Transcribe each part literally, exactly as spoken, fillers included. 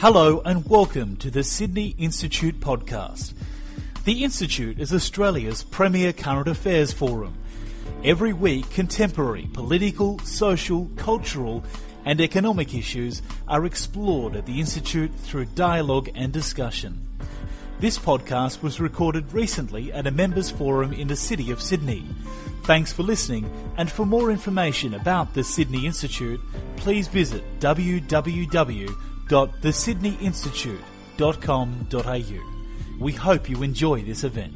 Hello and welcome to the Sydney Institute podcast. The Institute is Australia's premier current affairs forum. Every week, contemporary political, social, cultural and economic issues are explored at the Institute through dialogue and discussion. This podcast was recorded recently at a members' forum in the City of Sydney. Thanks for listening, and for more information about the Sydney Institute, please visit w w w dot the sydney institute dot com dot a u. We hope you enjoy this event.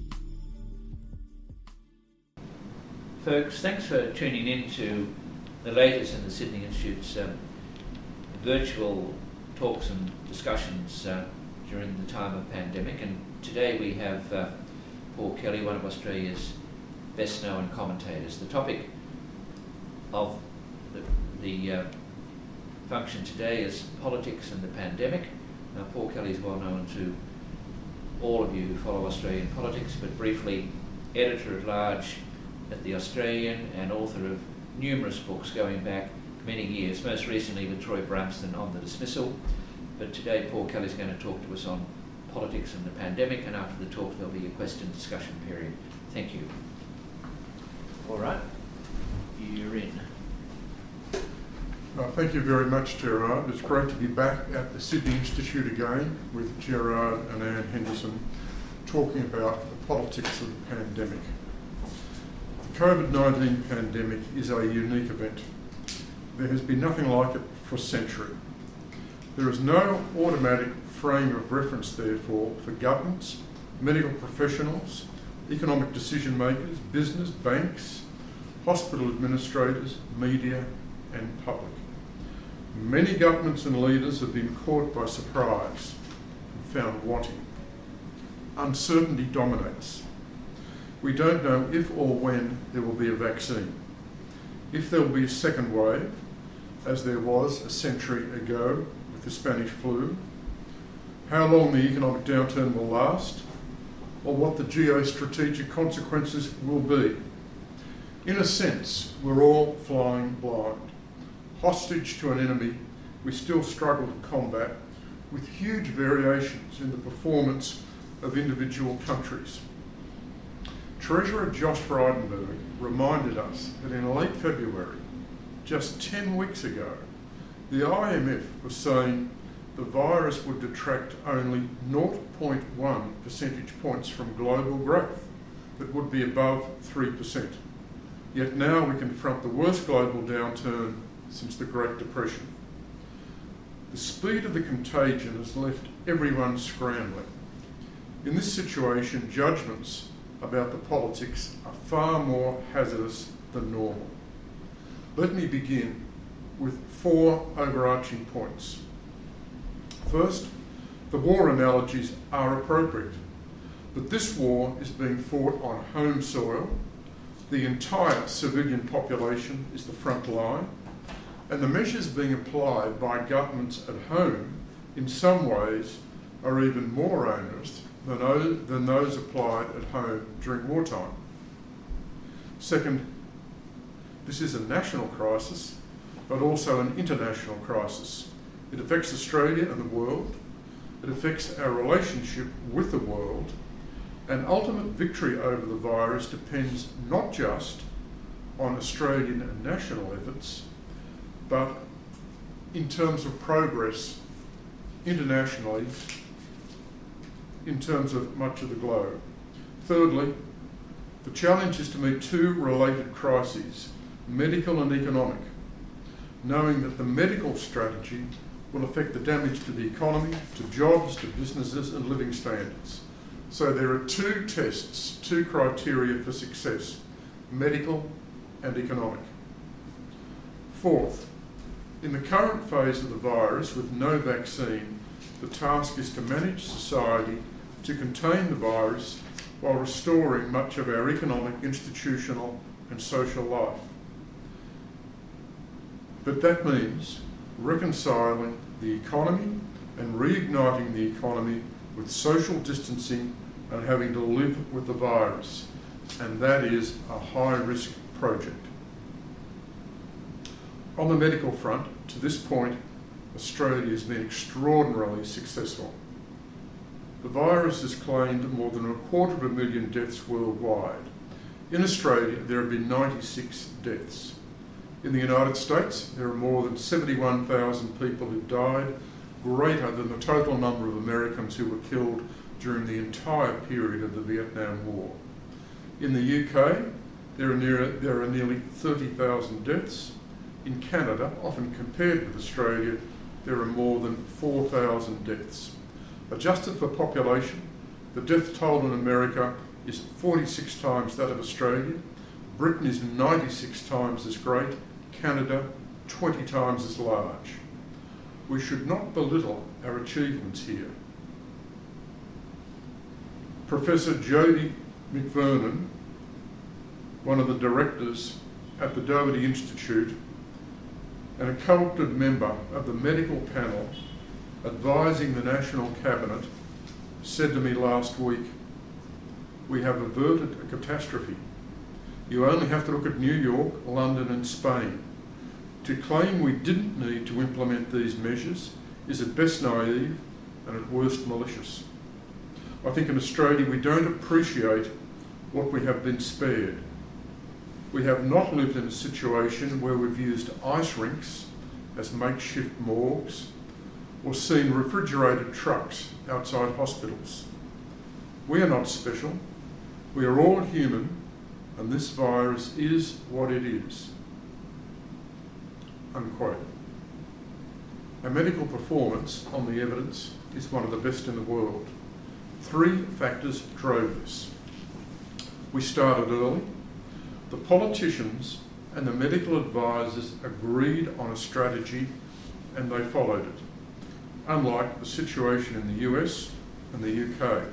Folks, thanks for tuning in to the latest in the Sydney Institute's um, virtual talks and discussions uh, during the time of pandemic. And today we have uh, Paul Kelly, one of Australia's best known commentators. The topic of the, the uh, function today is politics and the pandemic. Now, Paul Kelly is well known to all of you who follow Australian politics, but briefly editor-at-large at The Australian and author of numerous books going back many years, most recently with Troy Bramston on the dismissal. But today Paul Kelly is going to talk to us on politics and the pandemic, and after the talk there'll be a question discussion period. Thank you. All right, you're in. Uh, thank you very much, Gerard. It's great to be back at the Sydney Institute again with Gerard and Anne Henderson talking about the politics of the pandemic. The COVID nineteen pandemic is a unique event. There has been nothing like it for a century. There is no automatic frame of reference, therefore, for governments, medical professionals, economic decision makers, business, banks, hospital administrators, media and public. Many governments and leaders have been caught by surprise and found wanting. Uncertainty dominates. We don't know if or when there will be a vaccine, if there will be a second wave, as there was a century ago with the Spanish flu, how long the economic downturn will last, or what the geostrategic consequences will be. In a sense, we're all flying blind, hostage to an enemy we still struggle to combat, with huge variations in the performance of individual countries. Treasurer Josh Frydenberg reminded us that in late February, just ten weeks ago, the I M F was saying the virus would detract only zero point one percentage points from global growth, that would be above three percent. Yet now we confront the worst global downturn since the Great Depression. The speed of the contagion has left everyone scrambling. In this situation, judgments about the politics are far more hazardous than normal. Let me begin with four overarching points. First, the war analogies are appropriate, but this war is being fought on home soil. The entire civilian population is the front line, and the measures being applied by governments at home in some ways are even more onerous than those, than those applied at home during wartime. Second, this is a national crisis, but also an international crisis. It affects Australia and the world. It affects our relationship with the world. And ultimate victory over the virus depends not just on Australian and national efforts, but in terms of progress internationally, in terms of much of the globe. Thirdly, the challenge is to meet two related crises, medical and economic, knowing that the medical strategy will affect the damage to the economy, to jobs, to businesses and living standards. So there are two tests, two criteria for success, medical and economic. Fourth, in the current phase of the virus with no vaccine, the task is to manage society to contain the virus while restoring much of our economic, institutional and social life. But that means reconciling the economy and reigniting the economy with social distancing and having to live with the virus, and that is a high-risk project. On the medical front, to this point, Australia has been extraordinarily successful. The virus has claimed more than a quarter of a million deaths worldwide. In Australia, there have been ninety-six deaths. In the United States, there are more than seventy-one thousand people who died, greater than the total number of Americans who were killed during the entire period of the Vietnam War. In the U K, there are, near, there are nearly thirty thousand deaths. In Canada, often compared with Australia, there are more than four thousand deaths. Adjusted for population, the death toll in America is forty-six times that of Australia. Britain is ninety-six times as great. Canada, twenty times as large. We should not belittle our achievements here. Professor Jodie McVernon, one of the directors at the Doherty Institute and a co-opted member of the medical panel advising the National Cabinet, said to me last week, "We have averted a catastrophe. You only have to look at New York, London and Spain. To claim we didn't need to implement these measures is at best naive and at worst malicious. I think in Australia we don't appreciate what we have been spared. We have not lived in a situation where we've used ice rinks as makeshift morgues or seen refrigerated trucks outside hospitals. We are not special. We are all human, and this virus is what it is." Unquote. Our medical performance on the evidence is one of the best in the world. Three factors drove this. We started early. The politicians and the medical advisors agreed on a strategy and they followed it, unlike the situation in the U S and the U K.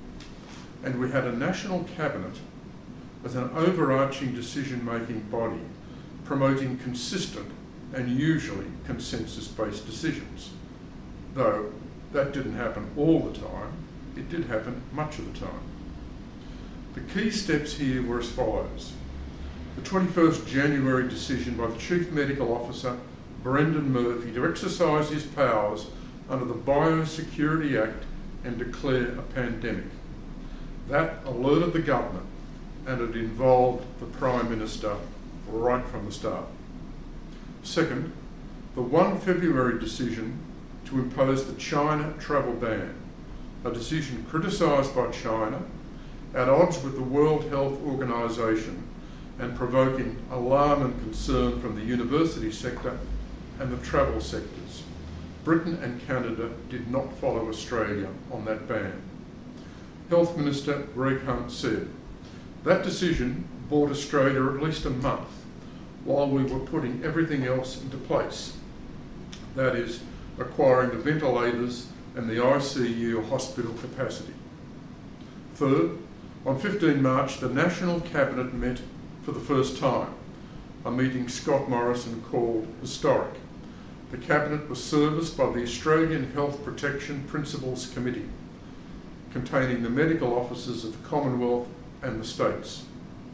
And we had a national cabinet as an overarching decision-making body promoting consistent and usually consensus-based decisions. Though that didn't happen all the time, it did happen much of the time. The key steps here were as follows. The twenty-first January decision by the Chief Medical Officer, Brendan Murphy, to exercise his powers under the Biosecurity Act and declare a pandemic. That alerted the government, and it involved the Prime Minister right from the start. Second, the first of February decision to impose the China travel ban, a decision criticised by China, at odds with the World Health Organization and provoking alarm and concern from the university sector and the travel sectors. Britain and Canada did not follow Australia on that ban. Health Minister Greg Hunt said, "That decision bought Australia at least a month while we were putting everything else into place. That is, acquiring the ventilators and the I C U hospital capacity." Third, on the fifteenth of March, the National Cabinet met for the first time, a meeting Scott Morrison called historic. The Cabinet was serviced by the Australian Health Protection Principles Committee, containing the medical officers of the Commonwealth and the states.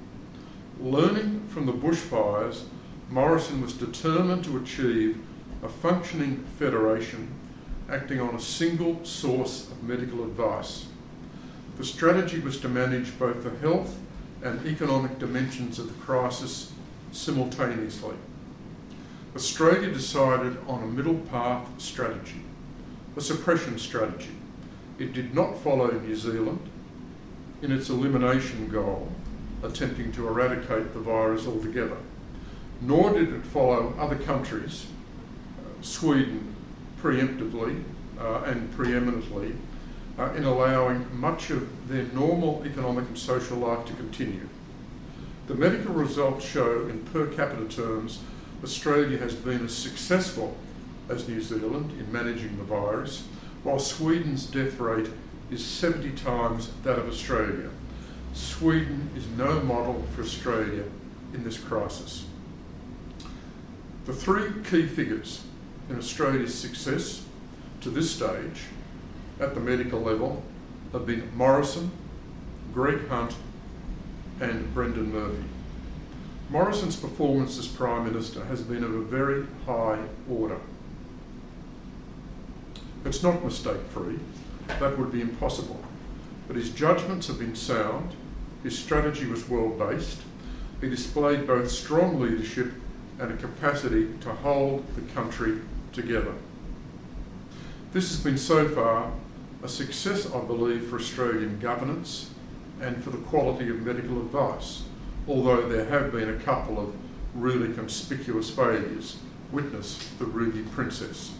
Learning from the bushfires, Morrison was determined to achieve a functioning federation acting on a single source of medical advice. The strategy was to manage both the health and economic dimensions of the crisis simultaneously. Australia decided on a middle path strategy, a suppression strategy. It did not follow New Zealand in its elimination goal, attempting to eradicate the virus altogether, nor did it follow other countries, uh, Sweden preemptively uh, and preeminently, uh, in allowing much of their normal economic and social life to continue. The medical results show, in per capita terms, Australia has been as successful as New Zealand in managing the virus, while Sweden's death rate is seventy times that of Australia. Sweden is no model for Australia in this crisis. The three key figures in Australia's success to this stage at the medical level have been Morrison, Greg Hunt and Brendan Murphy. Morrison's performance as Prime Minister has been of a very high order. It's not mistake-free. That would be impossible. But his judgments have been sound, his strategy was well-based, he displayed both strong leadership and a capacity to hold the country together. This has been so far a success, I believe, for Australian governance and for the quality of medical advice, although there have been a couple of really conspicuous failures. Witness the Ruby Princess.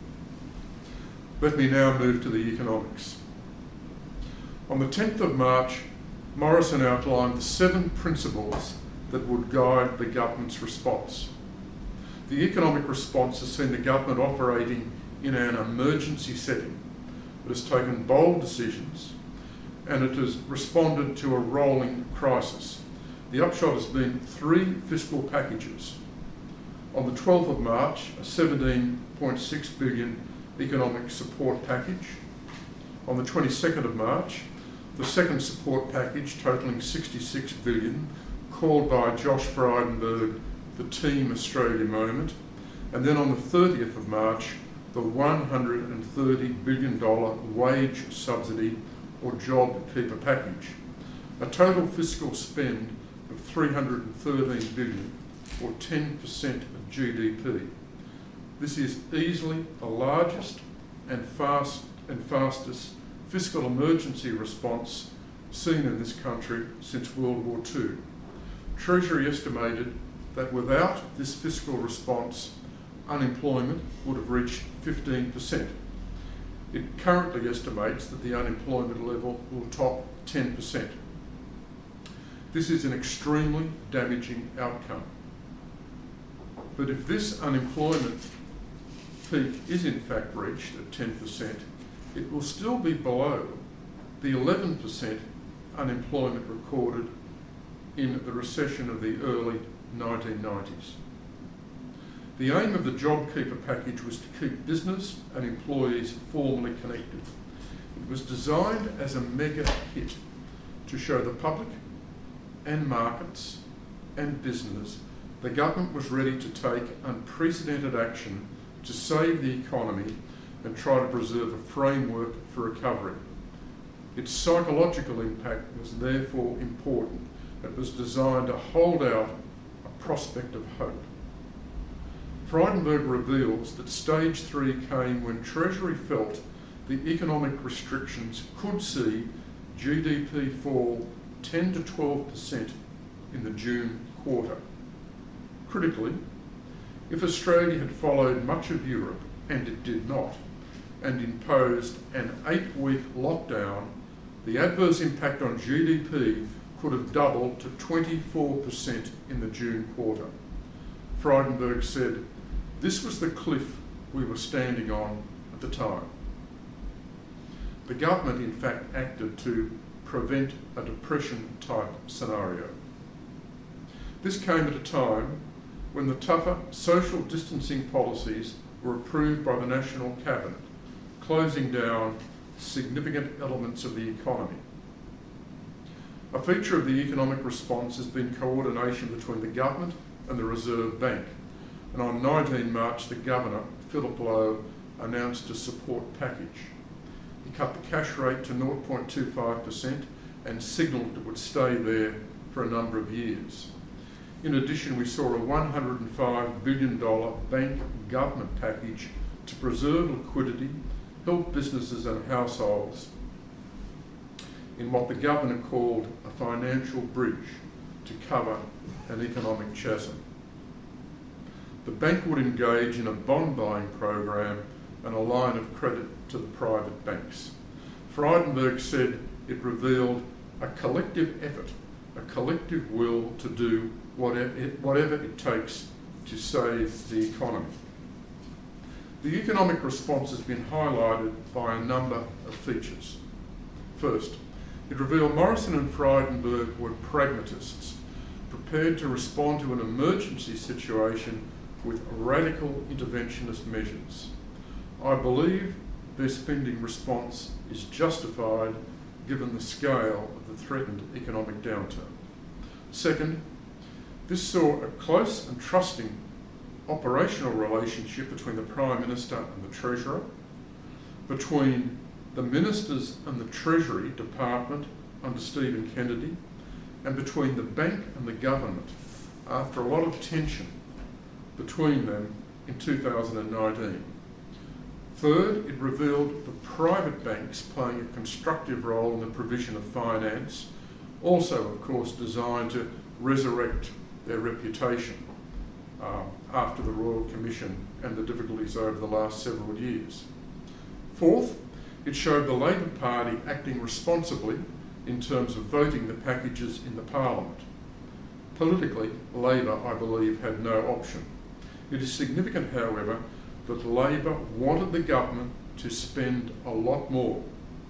Let me now move to the economics. On the tenth of March, Morrison outlined the seven principles that would guide the government's response. The economic response has seen the government operating in an emergency setting. It has taken bold decisions and it has responded to a rolling crisis. The upshot has been three fiscal packages. On the twelfth of March, a seventeen point six billion dollars economic support package. On the twenty-second of March, the second support package totalling sixty-six billion dollars, called by Josh Frydenberg the Team Australia moment. And then on the thirtieth of March, the one hundred thirty billion dollars wage subsidy or job keeper package. A total fiscal spend of three hundred thirteen billion dollars or ten percent of G D P. This is easily the largest and fast and fastest fiscal emergency response seen in this country since World War Two. Treasury estimated that without this fiscal response, unemployment would have reached fifteen percent. It currently estimates that the unemployment level will top ten percent. This is an extremely damaging outcome. But if this unemployment peak is in fact reached at ten percent, it will still be below the eleven percent unemployment recorded in the recession of the early nineteen nineties. The aim of the JobKeeper package was to keep business and employees formally connected. It was designed as a mega hit to show the public and markets and business the government was ready to take unprecedented action to save the economy and try to preserve a framework for recovery. Its psychological impact was therefore important. It was designed to hold out a prospect of hope. Frydenberg reveals that stage three came when Treasury felt the economic restrictions could see G D P fall ten to twelve percent in the June quarter. Critically, if Australia had followed much of Europe, and it did not, and imposed an eight-week lockdown, the adverse impact on G D P could have doubled to twenty-four percent in the June quarter. Frydenberg said, "This was the cliff we were standing on at the time." The government, in fact, acted to prevent a depression-type scenario. This came at a time when the tougher social distancing policies were approved by the National Cabinet, closing down significant elements of the economy. A feature of the economic response has been coordination between the government and the Reserve Bank, and on the nineteenth of March the Governor, Philip Lowe, announced a support package. He cut the cash rate to zero point two five percent and signalled it would stay there for a number of years. In addition, we saw a one hundred five billion dollars bank government package to preserve liquidity, help businesses and households in what the Governor called a financial bridge to cover an economic chasm. The bank would engage in a bond buying program and a line of credit to the private banks. Frydenberg said it revealed a collective effort, a collective will to do whatever it, whatever it takes to save the economy. The economic response has been highlighted by a number of features. First, it revealed Morrison and Frydenberg were pragmatists, prepared to respond to an emergency situation with radical interventionist measures. I believe their spending response is justified given the scale of the threatened economic downturn. Second, this saw a close and trusting operational relationship between the Prime Minister and the Treasurer. between the ministers and the Treasury Department under Stephen Kennedy, and between the bank and the government after a lot of tension between them in two thousand nineteen. Third, it revealed the private banks playing a constructive role in the provision of finance, also of course designed to resurrect their reputation uh, after the Royal Commission and the difficulties over the last several years. Fourth, it showed the Labor Party acting responsibly in terms of voting the packages in the Parliament. Politically, Labor, I believe, had no option. It is significant, however, that Labor wanted the government to spend a lot more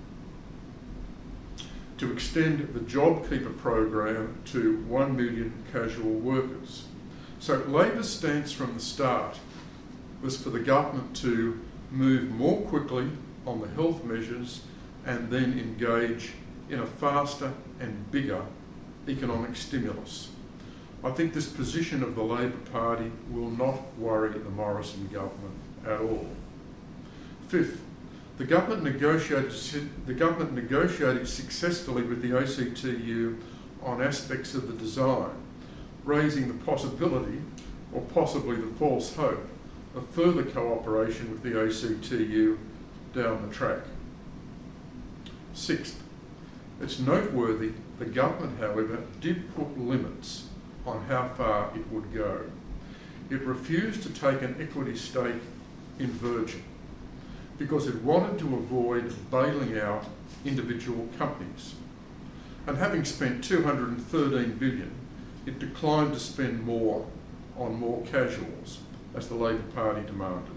to extend the JobKeeper program to one million casual workers. So Labor's stance from the start was for the government to move more quickly on the health measures and then engage in a faster and bigger economic stimulus. I think this position of the Labor Party will not worry the Morrison government at all. Fifth, the government negotiated, the government negotiated successfully with the A C T U on aspects of the design, raising the possibility, or possibly the false hope, of further cooperation with the A C T U down the track. Sixth, it's noteworthy the government, however, did put limits on how far it would go. It refused to take an equity stake in Virgin because it wanted to avoid bailing out individual companies. And having spent two hundred thirteen billion dollars, it declined to spend more on more casuals, as the Labor Party demanded.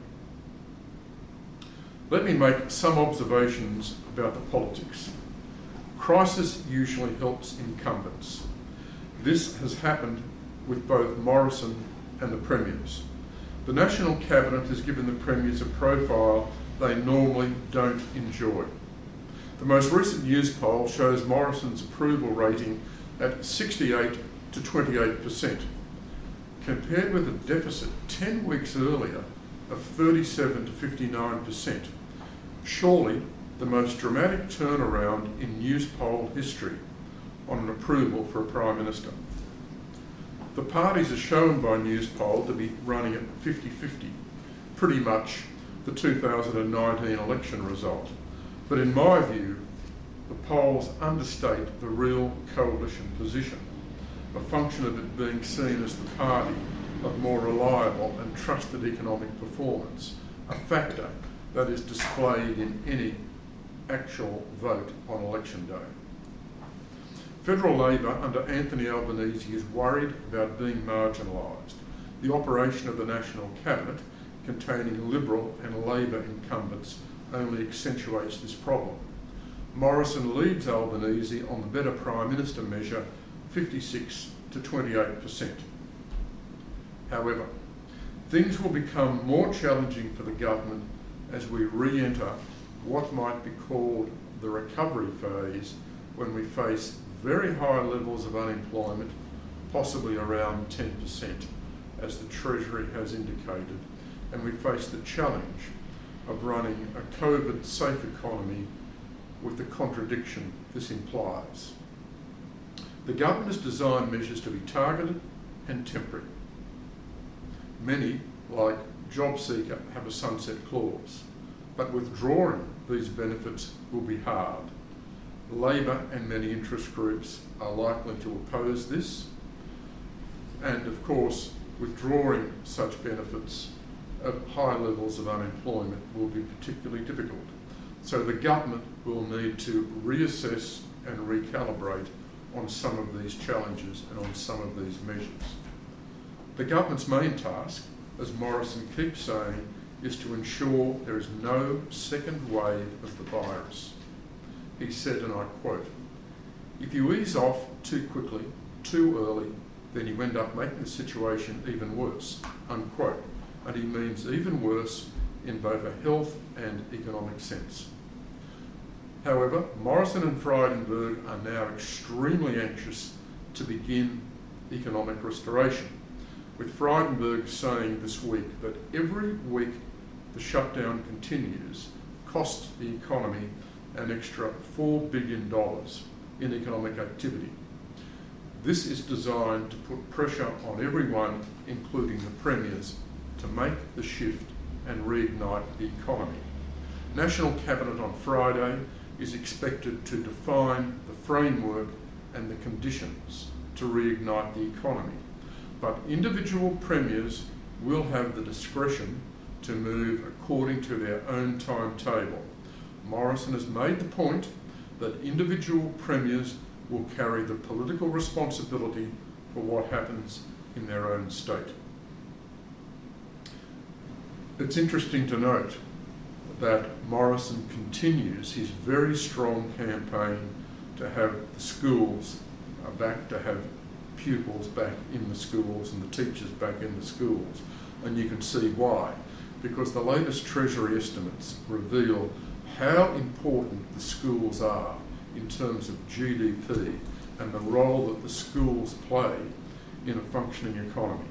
Let me make some observations about the politics. Crisis usually helps incumbents. This has happened with both Morrison and the Premiers. The National Cabinet has given the Premiers a profile they normally don't enjoy. The most recent news poll shows Morrison's approval rating at sixty-eight to twenty-eight percent, compared with a deficit ten weeks earlier of thirty-seven to fifty-nine percent. Surely the most dramatic turnaround in news poll history on an approval for a Prime Minister. The parties are shown by news poll to be running at fifty-fifty, pretty much the two thousand nineteen election result. But in my view, the polls understate the real coalition position, a function of it being seen as the party of more reliable and trusted economic performance, a factor that is displayed in any actual vote on election day. Federal Labor under Anthony Albanese is worried about being marginalised. The operation of the National Cabinet, containing Liberal and Labor incumbents, only accentuates this problem. Morrison leads Albanese on the Better Prime Minister measure, fifty-six to twenty-eight percent. However, things will become more challenging for the government as we re-enter what might be called the recovery phase, when we face very high levels of unemployment, possibly around ten percent, as the Treasury has indicated, and we face the challenge of running a COVID-safe economy with the contradiction this implies. The government has designed measures to be targeted and temporary. Many, like JobSeeker, have a sunset clause, but withdrawing these benefits will be hard. Labor and many interest groups are likely to oppose this, and of course, withdrawing such benefits at high levels of unemployment will be particularly difficult. So the government will need to reassess and recalibrate on some of these challenges and on some of these measures. The government's main task, as Morrison keeps saying, is to ensure there is no second wave of the virus. He said, and I quote, "If you ease off too quickly, too early, then you end up making the situation even worse," unquote. And he means even worse in both a health and economic sense. However, Morrison and Frydenberg are now extremely anxious to begin economic restoration, with Frydenberg saying this week that every week the shutdown continues cost the economy an extra four billion dollars in economic activity. This is designed to put pressure on everyone, including the premiers, to make the shift and reignite the economy. National Cabinet on Friday is expected to define the framework and the conditions to reignite the economy, but individual premiers will have the discretion to move according to their own timetable. Morrison has made the point that individual premiers will carry the political responsibility for what happens in their own state. It's interesting to note that Morrison continues his very strong campaign to have the schools uh, back, to have pupils back in the schools and the teachers back in the schools. And you can see why. Because the latest Treasury estimates reveal how important the schools are in terms of G D P and the role that the schools play in a functioning economy.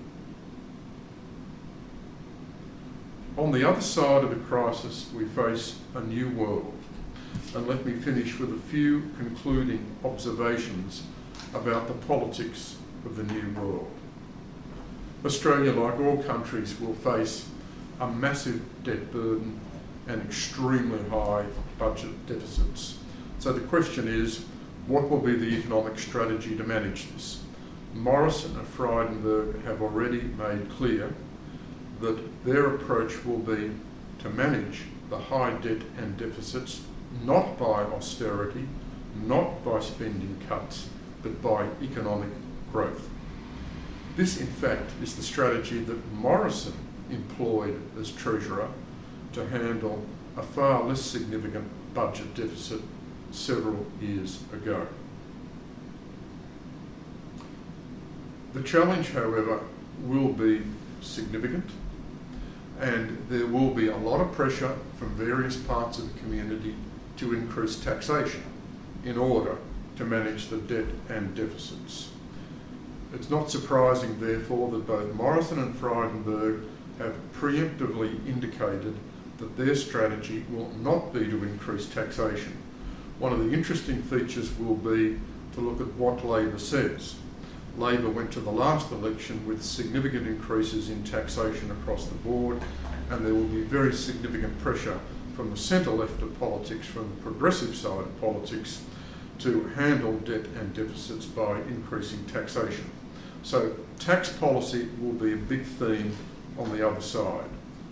On the other side of the crisis, we face a new world. And let me finish with a few concluding observations about the politics of the new world. Australia, like all countries, will face a massive debt burden and extremely high budget deficits. So the question is, what will be the economic strategy to manage this? Morrison and Frydenberg have already made clear that their approach will be to manage the high debt and deficits not by austerity, not by spending cuts, but by economic growth. This, in fact, is the strategy that Morrison employed as Treasurer to handle a far less significant budget deficit several years ago. The challenge, however, will be significant, and there will be a lot of pressure from various parts of the community to increase taxation in order to manage the debt and deficits. It's not surprising, therefore, that both Morrison and Frydenberg have preemptively indicated that their strategy will not be to increase taxation. One of the interesting features will be to look at what Labor says. Labor went to the last election with significant increases in taxation across the board, and there will be very significant pressure from the centre-left of politics, from the progressive side of politics, to handle debt and deficits by increasing taxation. So tax policy will be a big theme on the other side.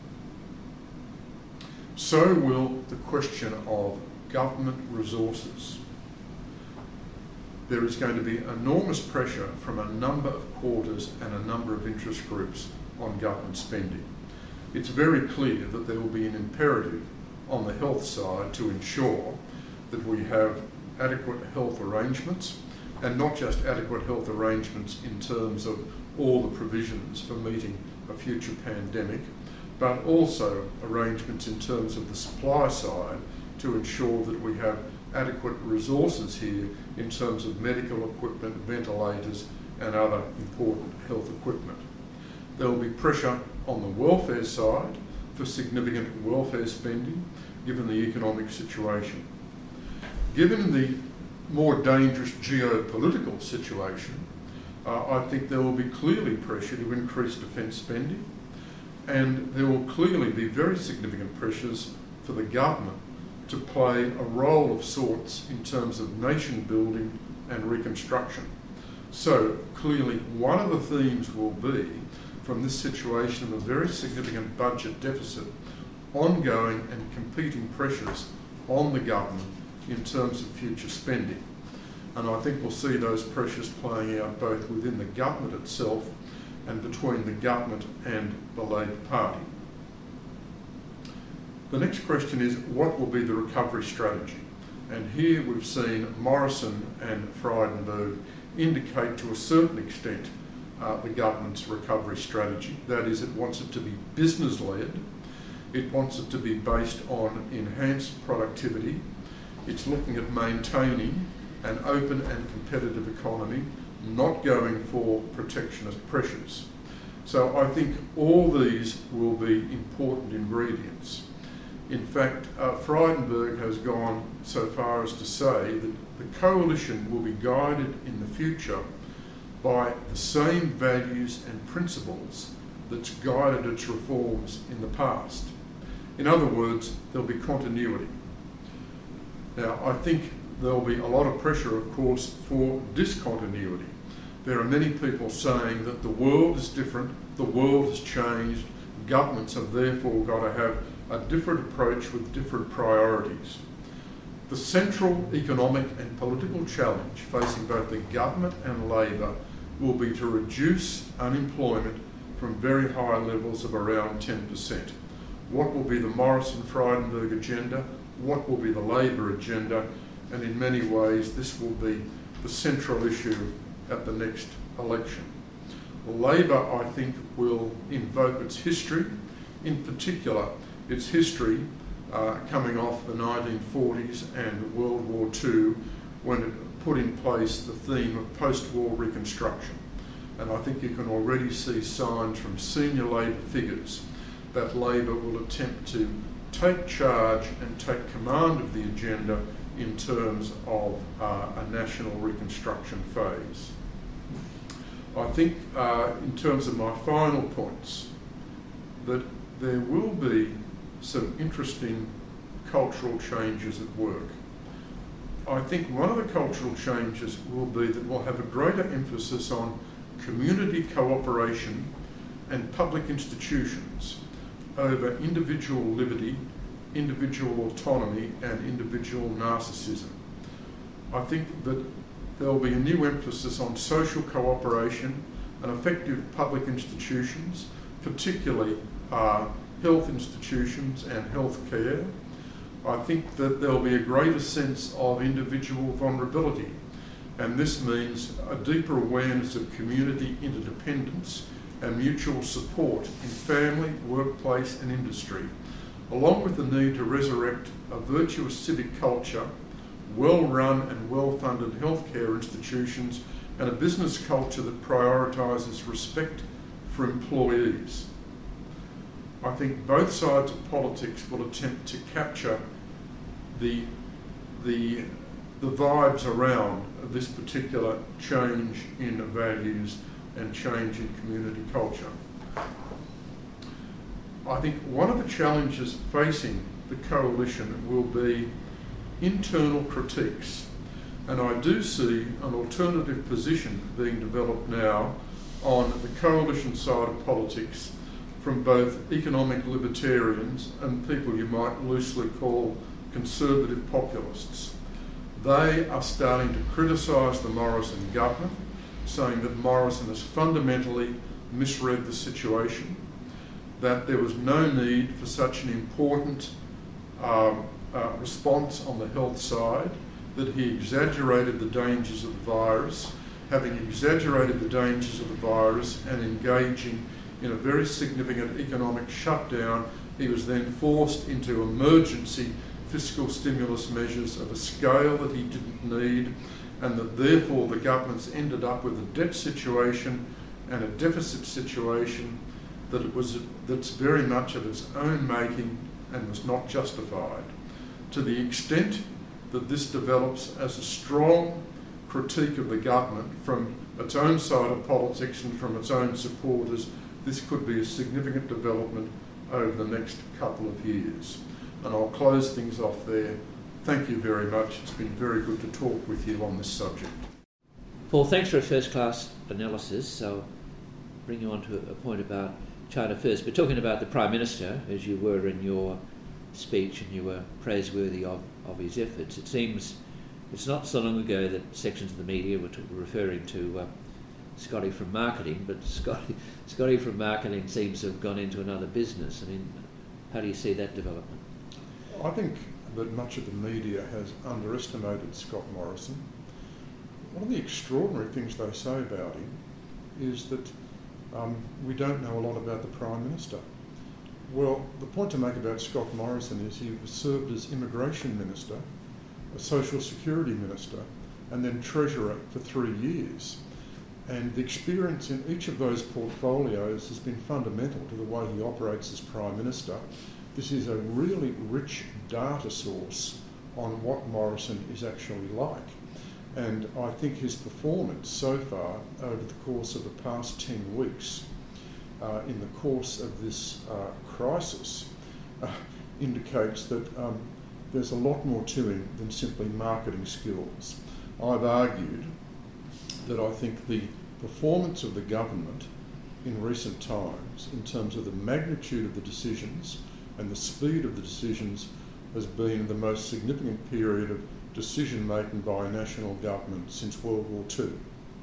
So will the question of government resources. There is going to be enormous pressure from a number of quarters and a number of interest groups on government spending. It's very clear that there will be an imperative on the health side to ensure that we have adequate health arrangements, and not just adequate health arrangements in terms of all the provisions for meeting a future pandemic, but also arrangements in terms of the supply side to ensure that we have adequate resources here in terms of medical equipment, ventilators, and other important health equipment. There will be pressure on the welfare side for significant welfare spending, given the economic situation. Given the more dangerous geopolitical situation, uh, I think there will be clearly pressure to increase defence spending, and there will clearly be very significant pressures for the government to play a role of sorts in terms of nation building and reconstruction. So clearly one of the themes will be, from this situation of a very significant budget deficit, ongoing and competing pressures on the government in terms of future spending. And I think we'll see those pressures playing out both within the government itself and between the government and the Labor Party. The next question is, what will be the recovery strategy? And here we've seen Morrison and Frydenberg indicate to a certain extent uh, the government's recovery strategy. That is, it wants it to be business-led, it wants it to be based on enhanced productivity, it's looking at maintaining an open and competitive economy, not going for protectionist pressures. So I think all these will be important ingredients. In fact, uh, Frydenberg has gone so far as to say that the coalition will be guided in the future by the same values and principles that's guided its reforms in the past. In other words, there'll be continuity. Now, I think there'll be a lot of pressure, of course, for discontinuity. There are many people saying that the world is different, the world has changed, governments have therefore got to have a different approach with different priorities. The central economic and political challenge facing both the government and Labor will be to reduce unemployment from very high levels of around ten percent. What will be the Morrison-Frydenberg agenda? What will be the Labor agenda? And in many ways, this will be the central issue at the next election. Labor, I think, will invoke its history, in particular its history uh, coming off the nineteen forties and World War Two, when it put in place the theme of post-war reconstruction. And I think you can already see signs from senior Labor figures that Labor will attempt to take charge and take command of the agenda in terms of uh, a national reconstruction phase. I think uh, in terms of my final points, that there will be some interesting cultural changes at work. I think one of the cultural changes will be that we'll have a greater emphasis on community cooperation and public institutions over individual liberty, individual autonomy and individual narcissism. I think that there will be a new emphasis on social cooperation and effective public institutions, particularly uh, health institutions and health care. I think that there will be a greater sense of individual vulnerability, and this means a deeper awareness of community interdependence and mutual support in family, workplace and industry, along with the need to resurrect a virtuous civic culture, well-run and well-funded healthcare institutions, and a business culture that prioritises respect for employees. I think both sides of politics will attempt to capture the, the, the vibes around this particular change in values and change in community culture. I think one of the challenges facing the coalition will be internal critiques, and I do see an alternative position being developed now on the coalition side of politics from both economic libertarians and people you might loosely call conservative populists. They are starting to criticise the Morrison government, saying that Morrison has fundamentally misread the situation, that there was no need for such an important um, uh, response on the health side, that he exaggerated the dangers of the virus, having exaggerated the dangers of the virus and engaging in a very significant economic shutdown, he was then forced into emergency fiscal stimulus measures of a scale that he didn't need, and that therefore the government's ended up with a debt situation and a deficit situation that it was that's very much of its own making and was not justified. To the extent that this develops as a strong critique of the government from its own side of politics and from its own supporters, this could be a significant development over the next couple of years. And I'll close things off there. Thank you very much. It's been very good to talk with you on this subject. Paul, thanks for a first-class analysis. So I'll bring you on to a point about China first. But talking about the Prime Minister, as you were in your speech, and you were praiseworthy of, of his efforts, it seems it's not so long ago that sections of the media were t- referring to uh, Scotty from marketing, but Scotty, Scotty from marketing seems to have gone into another business. I mean, how do you see that development? I think that much of the media has underestimated Scott Morrison. One of the extraordinary things they say about him is that um, we don't know a lot about the Prime Minister. Well, the point to make about Scott Morrison is he served as Immigration Minister, a Social Security Minister, and then Treasurer for three years. And the experience in each of those portfolios has been fundamental to the way he operates as Prime Minister. The this is a really rich data source on what Morrison is actually like. And I think his performance so far over the course of the past ten weeks, uh, in the course of this uh, crisis, uh, indicates that um, there's a lot more to him than simply marketing skills. I've argued that I think the performance of the government in recent times, in terms of the magnitude of the decisions and the speed of the decisions, has been the most significant period of decision making by a national government since World War Two.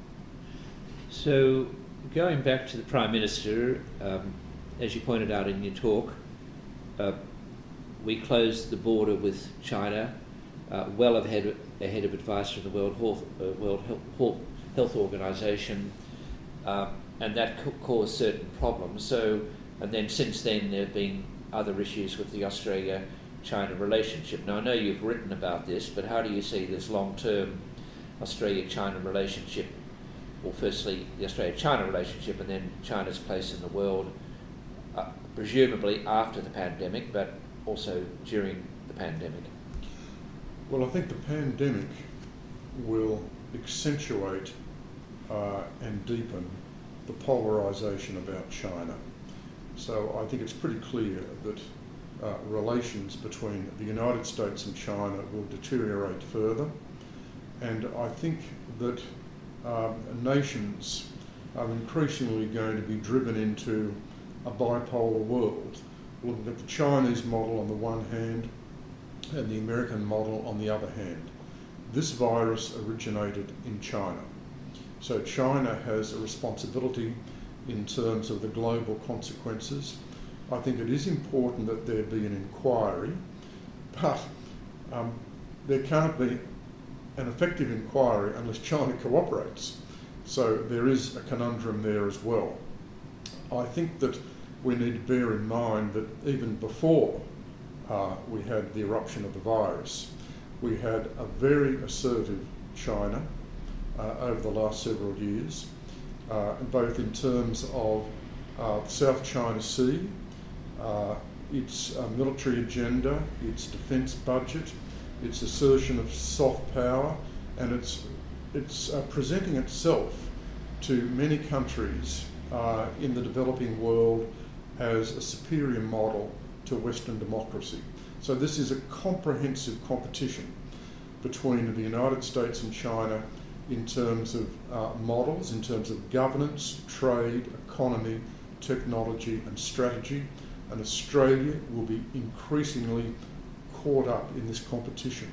So, going back to the Prime Minister, um, as you pointed out in your talk, uh, we closed the border with China uh, well ahead of, ahead of advice from the World Health, uh, World Health, Health Organization, uh, and that co- caused certain problems. So, and then since then there have been other issues with the Australia-China relationship. Now, I know you've written about this, but how do you see this long-term Australia-China relationship? Well, firstly, the Australia-China relationship, and then China's place in the world, uh, presumably after the pandemic, but also during the pandemic. Well, I think the pandemic will accentuate uh, and deepen the polarisation about China. So I think it's pretty clear that uh, relations between the United States and China will deteriorate further. And I think that um, nations are increasingly going to be driven into a bipolar world, looking at the Chinese model on the one hand and the American model on the other hand. This virus originated in China. So China has a responsibility in terms of the global consequences. I think it is important that there be an inquiry, but um, there can't be an effective inquiry unless China cooperates. So there is a conundrum there as well. I think that we need to bear in mind that even before uh, we had the eruption of the virus, we had a very assertive China uh, over the last several years, uh, both in terms of uh, the South China Sea, uh, its uh, military agenda, its defence budget, its assertion of soft power, and it's, it's uh, presenting itself to many countries uh, in the developing world as a superior model to Western democracy. So this is a comprehensive competition between the United States and China in terms of uh, models, in terms of governance, trade, economy, technology and strategy, and Australia will be increasingly caught up in this competition.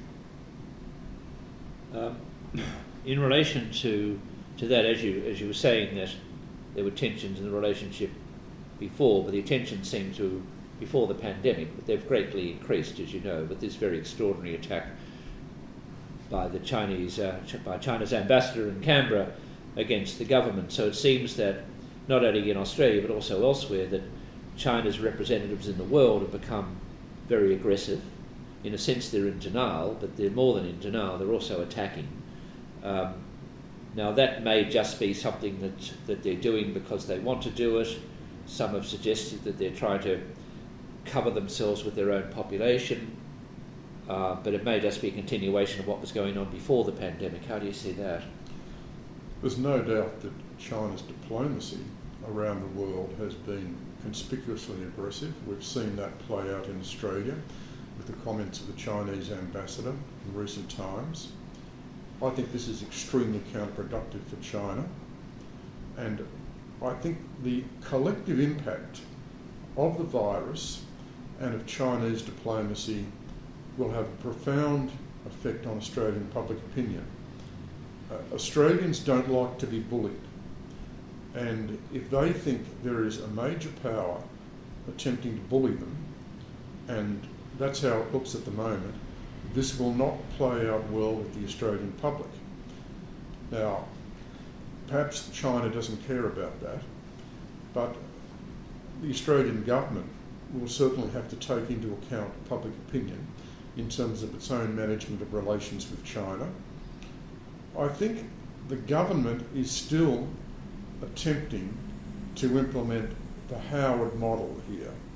Um, in relation to to that, as you as you were saying, that there were tensions in the relationship before, but the tensions seem to, before the pandemic, but they've greatly increased, as you know, with this very extraordinary attack by the Chinese, uh, by China's ambassador in Canberra against the government. So it seems that not only in Australia but also elsewhere, that China's representatives in the world have become very aggressive. In a sense, they're in denial, but they're more than in denial, they're also attacking. Um, now, that may just be something that, that they're doing because they want to do it. Some have suggested that they're trying to cover themselves with their own population, uh, but it may just be a continuation of what was going on before the pandemic. How do you see that? There's no doubt that China's diplomacy around the world has been conspicuously aggressive. We've seen that play out in Australia with the comments of the Chinese ambassador in recent times. I think this is extremely counterproductive for China, and I think the collective impact of the virus and of Chinese diplomacy will have a profound effect on Australian public opinion. Uh, Australians don't like to be bullied, and if they think there is a major power attempting to bully them, and that's how it looks at the moment, this will not play out well with the Australian public. Now, perhaps China doesn't care about that, but the Australian government will certainly have to take into account public opinion in terms of its own management of relations with China. I think the government is still attempting to implement the Howard model here.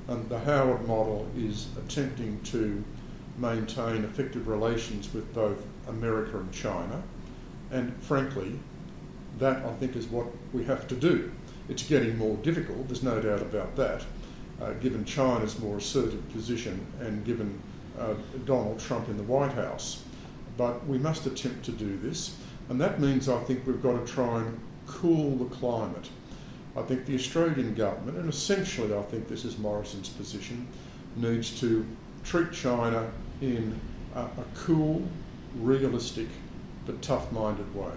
And the Howard model is attempting to maintain effective relations with both America and China. And frankly, that I think is what we have to do. It's getting more difficult, there's no doubt about that, uh, given China's more assertive position and given uh, Donald Trump in the White House. But we must attempt to do this, and that means I think we've got to try and cool the climate. I think the Australian government, and essentially I think this is Morrison's position, needs to treat China in a, a cool, realistic, but tough-minded way.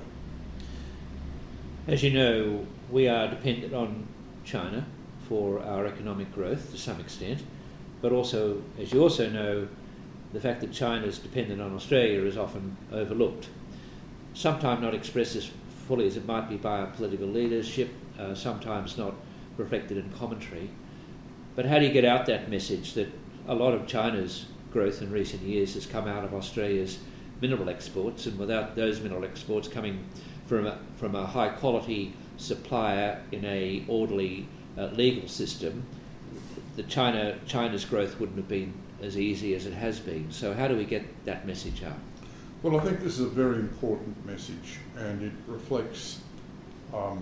As you know, we are dependent on China for our economic growth to some extent, but also, as you also know, the fact that China is dependent on Australia is often overlooked. Sometimes not expressed as fully as it might be by our political leadership, uh, sometimes not reflected in commentary. But how do you get out that message that a lot of China's growth in recent years has come out of Australia's mineral exports, and without those mineral exports coming from a, from a high quality supplier in a orderly uh, legal system, the China China's growth wouldn't have been as easy as it has been. So how do we get that message out? Well, I think this is a very important message, and it reflects um,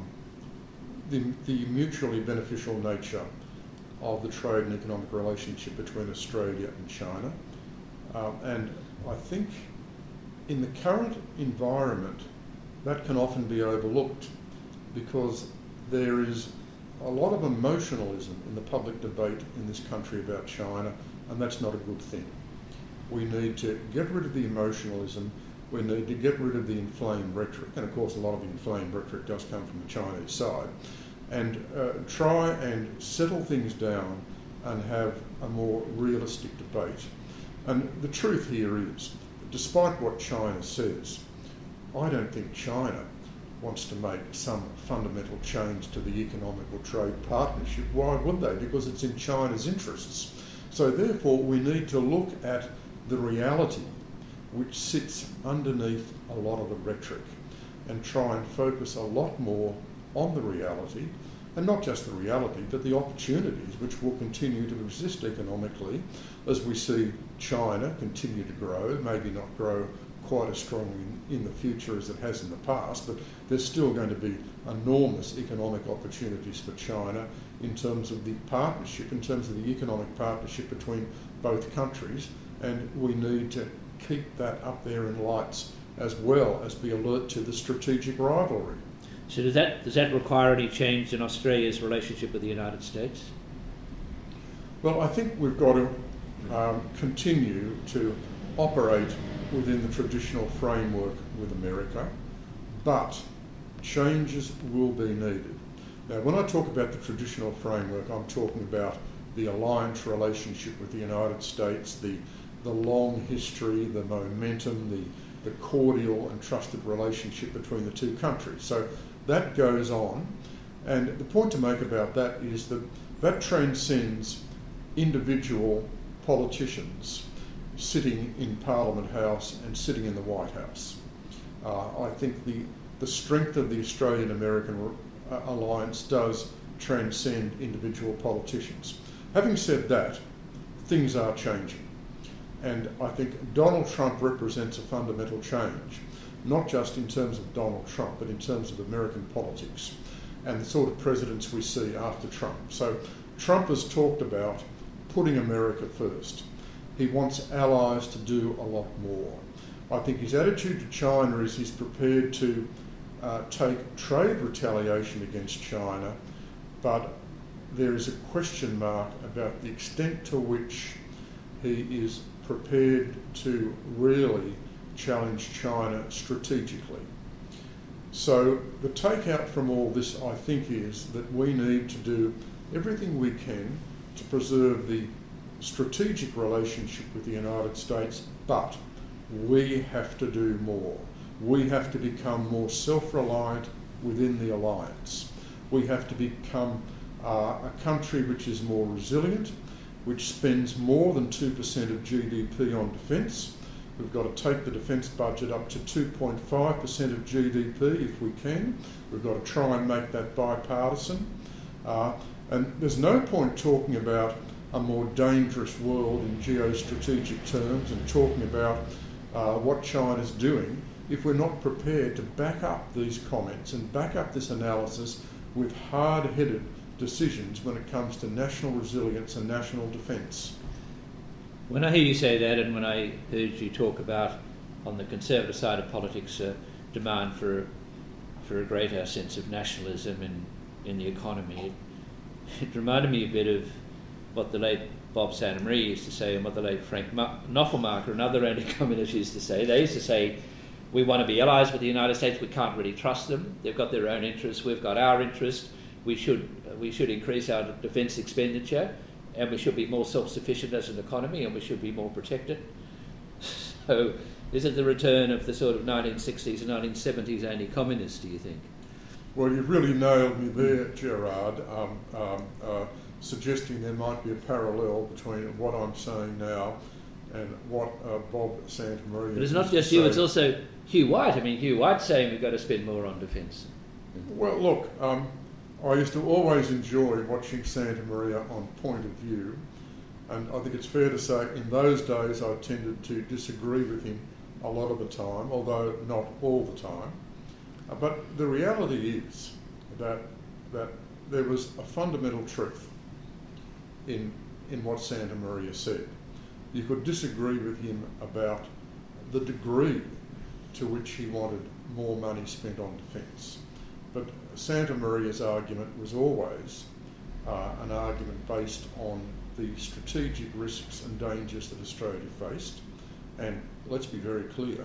the, the mutually beneficial nature of the trade and economic relationship between Australia and China. Um, and I think in the current environment, that can often be overlooked because there is a lot of emotionalism in the public debate in this country about China, and that's not a good thing. We need to get rid of the emotionalism, we need to get rid of the inflamed rhetoric, and of course a lot of the inflamed rhetoric does come from the Chinese side, and uh, try and settle things down and have a more realistic debate. And the truth here is, despite what China says, I don't think China wants to make some fundamental change to the economic or trade partnership. Why would they? Because it's in China's interests. So therefore we need to look at the reality which sits underneath a lot of the rhetoric and try and focus a lot more on the reality, and not just the reality, but the opportunities which will continue to exist economically as we see China continue to grow, maybe not grow quite as strongly in, in the future as it has in the past, but there's still going to be enormous economic opportunities for China in terms of the partnership, in terms of the economic partnership between both countries, and we need to keep that up there in lights as well as be alert to the strategic rivalry. So does that does that require any change in Australia's relationship with the United States? Well, I think we've got to um, continue to operate within the traditional framework with America, but changes will be needed. Now, when I talk about the traditional framework, I'm talking about the alliance relationship with the United States, the, the long history, the momentum, the, the cordial and trusted relationship between the two countries. So that goes on, and the point to make about that is that that transcends individual politicians sitting in Parliament House and sitting in the White House. Uh, I think the, the strength of the Australian-American uh, alliance does transcend individual politicians. Having said that, things are changing. And I think Donald Trump represents a fundamental change, not just in terms of Donald Trump, but in terms of American politics and the sort of presidents we see after Trump. So Trump has talked about putting America first. He wants allies to do a lot more. I think his attitude to China is he's prepared to uh, take trade retaliation against China, but there is a question mark about the extent to which he is prepared to really challenge China strategically. So the takeout from all this, I think, is that we need to do everything we can to preserve the strategic relationship with the United States, but we have to do more. We have to become more self-reliant within the alliance. We have to become uh, a country which is more resilient, which spends more than two percent of G D P on defence. We've got to take the defence budget up to two point five percent of G D P if we can. We've got to try and make that bipartisan. Uh, and there's no point talking about a more dangerous world in geostrategic terms and talking about uh, what China's doing if we're not prepared to back up these comments and back up this analysis with hard-headed decisions when it comes to national resilience and national defence. When I hear you say that, and when I heard you talk about, on the Conservative side of politics, uh, demand for for a greater sense of nationalism in, in the economy, it, it reminded me a bit of what the late Bob Santamaria used to say and what the late Frank Ma- Knoffelmarker, another anti-communist, used to say. They used to say, we want to be allies with the United States, we can't really trust them. They've got their own interests, we've got our interest. We should uh, we should increase our defence expenditure, and we should be more self-sufficient as an economy, and we should be more protected. So is it the return of the sort of nineteen sixties and nineteen seventies anti-communists, do you think? Well, you've really nailed me there, Gerard, um, um, uh, suggesting there might be a parallel between what I'm saying now and what uh, Bob Santamaria... But it's not just you, it's also Hugh White. I mean, Hugh White's saying we've got to spend more on defence. Well, look, um, I used to always enjoy watching Santamaria on Point of View, and I think it's fair to say in those days I tended to disagree with him a lot of the time, although not all the time. Uh, but the reality is that that there was a fundamental truth in in what Santamaria said. You could disagree with him about the degree to which he wanted more money spent on defence. But Santamaria's argument was always uh, an argument based on the strategic risks and dangers that Australia faced. And let's be very clear,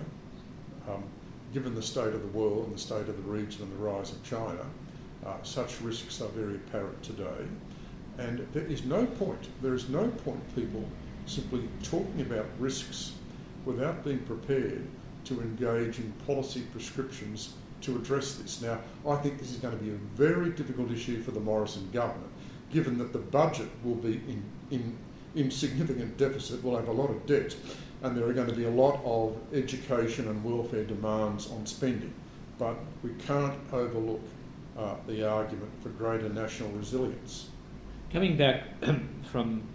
um, given the state of the world and the state of the region and the rise of China, uh, such risks are very apparent today. And there is no point, there is no point people simply talking about risks without being prepared to engage in policy prescriptions to address this. Now, I think this is going to be a very difficult issue for the Morrison government, given that the budget will be in, in, in significant deficit, we'll have a lot of debt, and there are going to be a lot of education and welfare demands on spending. But we can't overlook uh, the argument for greater national resilience. Coming back from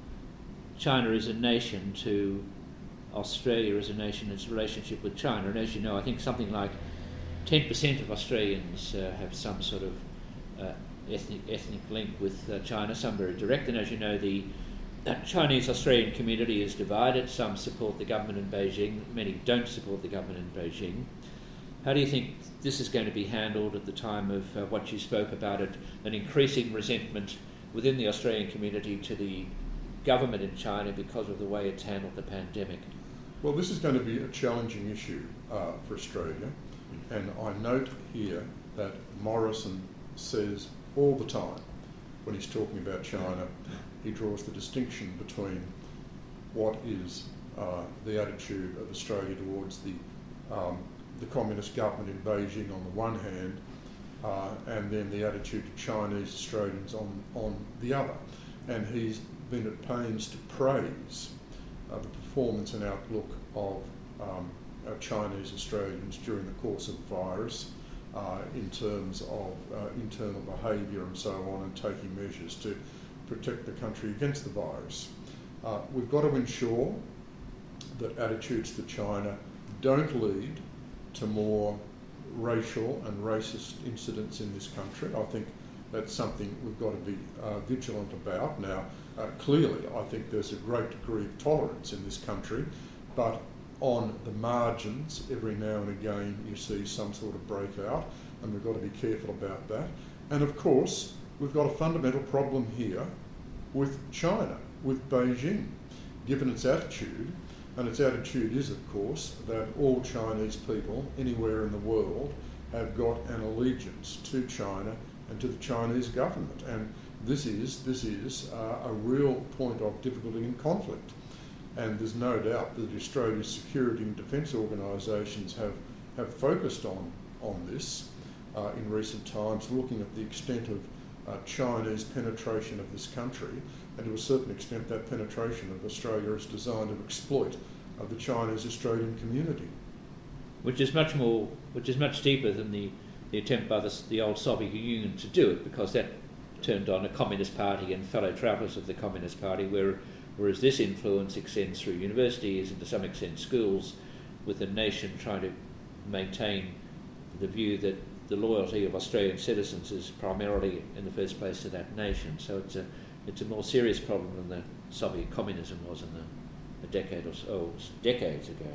China as a nation to Australia as a nation, its relationship with China, and as you know, I think something like ten percent of Australians uh, have some sort of uh, ethnic ethnic link with uh, China, some very direct, and as you know, the uh, Chinese-Australian community is divided. Some support the government in Beijing, many don't support the government in Beijing. How do you think this is going to be handled at the time of uh, what you spoke about, it, an increasing resentment within the Australian community to the government in China because of the way it's handled the pandemic? Well, this is going to be a challenging issue uh, for Australia, and I note here that Morrison says all the time when he's talking about China, he draws the distinction between what is uh, the attitude of Australia towards the um, the communist government in Beijing on the one hand, uh, and then the attitude to Chinese Australians on, on the other. And he's been at pains to praise uh, the performance and outlook of um, uh, Chinese Australians during the course of the virus uh, in terms of uh, internal behaviour and so on, and taking measures to protect the country against the virus. Uh, we've got to ensure that attitudes to China don't lead to more racial and racist incidents in this country. I think that's something we've got to be uh, vigilant about. Now, uh, clearly, I think there's a great degree of tolerance in this country, but on the margins, every now and again, you see some sort of breakout, and we've got to be careful about that. And of course, we've got a fundamental problem here with China, with Beijing, given its attitude. And its attitude is, of course, that all Chinese people anywhere in the world have got an allegiance to China and to the Chinese government. And this is, this is uh, a real point of difficulty and conflict. And there's no doubt that Australia's security and defence organisations have, have focused on, on this uh, in recent times, looking at the extent of uh, Chinese penetration of this country, and to a certain extent that penetration of Australia is designed to exploit uh, the Chinese Australian community. Which is much more, which is much deeper than the, the attempt by the, the old Soviet Union to do it, because that turned on a Communist Party and fellow travellers of the Communist Party, where, whereas this influence extends through universities and to some extent schools, with the nation trying to maintain the view that the loyalty of Australian citizens is primarily in the first place to that nation. So it's a it's a more serious problem than the Soviet communism was in the, a decade or so, decades ago.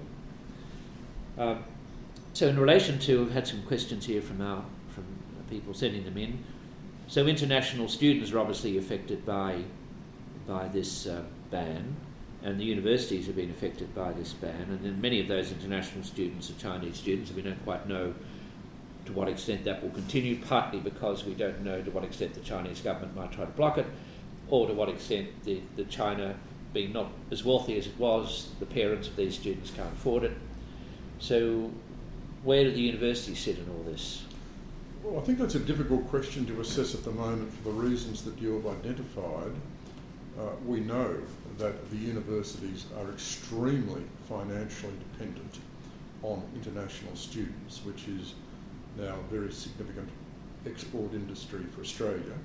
Um, so in relation to, we've had some questions here from our from people sending them in. So international students are obviously affected by by this uh, ban, and the universities have been affected by this ban, and then many of those international students are Chinese students, and we don't quite know to what extent that will continue, partly because we don't know to what extent the Chinese government might try to block it, or to what extent the, the China, being not as wealthy as it was, the parents of these students can't afford it. So where do the universities sit in all this? Well, I think that's a difficult question to assess at the moment for the reasons that you have identified. Uh, we know that the universities are extremely financially dependent on international students, which is now a very significant export industry for Australia.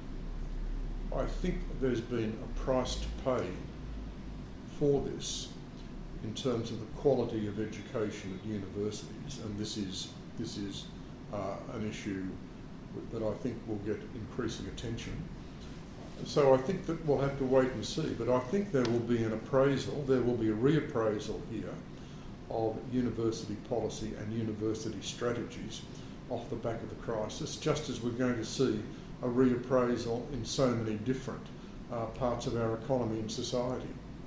I think there's been a price to pay for this in terms of the quality of education at universities, and this is this is uh, an issue that I think will get increasing attention. So I think that we'll have to wait and see, but I think there will be an appraisal, there will be a reappraisal here of university policy and university strategies off the back of the crisis, just as we're going to see a reappraisal in so many different uh, parts of our economy and society.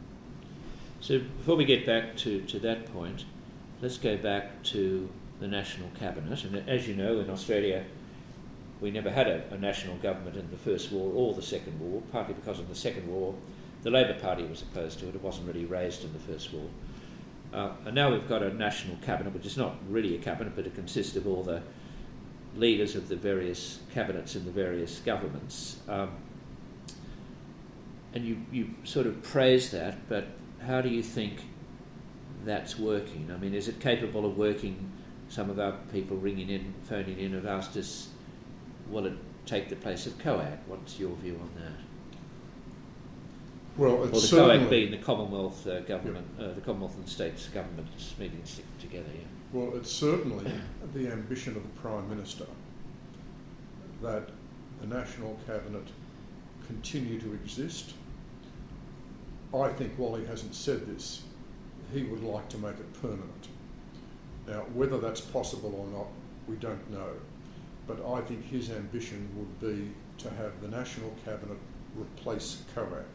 So before we get back to, to that point, let's go back to the National Cabinet. And as you know, in Australia, we never had a, a national government in the First War or the Second War, partly because in the Second War the Labor Party was opposed to it. It wasn't really raised in the First War. Uh, and now we've got a national cabinet, which is not really a cabinet, but it consists of all the leaders of the various cabinets in the various governments. Um, and you, you sort of praise that, but how do you think that's working? I mean, is it capable of working? Some of our people ringing in, phoning in, have asked us, will it take the place of COAG? What's your view on that? Well, it's or the certainly, COAG being the Commonwealth uh, government, yep. uh, the Commonwealth and States governments meeting together. Yeah. Well, it's certainly the ambition of the Prime Minister that the National Cabinet continue to exist. I think while he hasn't said this, he would like to make it permanent. Now, whether that's possible or not, we don't know. But I think his ambition would be to have the National Cabinet replace COAG.